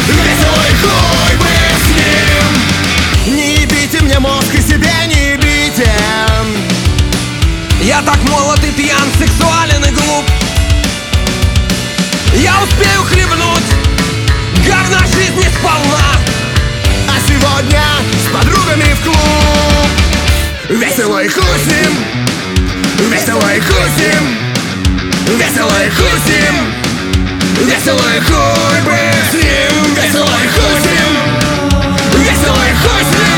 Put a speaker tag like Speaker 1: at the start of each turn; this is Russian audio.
Speaker 1: Весело и хуй бы с ним. Не ебите мне мозг и себе не ебите.
Speaker 2: Я так молод и пьян, сексуален и глуп. Я успею хлебнуть говна жизни сполна.
Speaker 1: А сегодня с подругами в клуб. Весело и хуй с ним. Весело и хуй с ним. Весело и хуй с ним. Весело и хуй бы с ним. Весело и хуй с ним. Весело и хуй с ним.